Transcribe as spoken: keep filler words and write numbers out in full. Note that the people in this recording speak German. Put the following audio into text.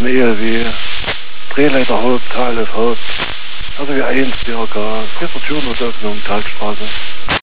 ein E L W, Drehleiter Haupt, H L F Haupt, also wie eins, B R K, Gestern Türen und Öffnung, Talstraße.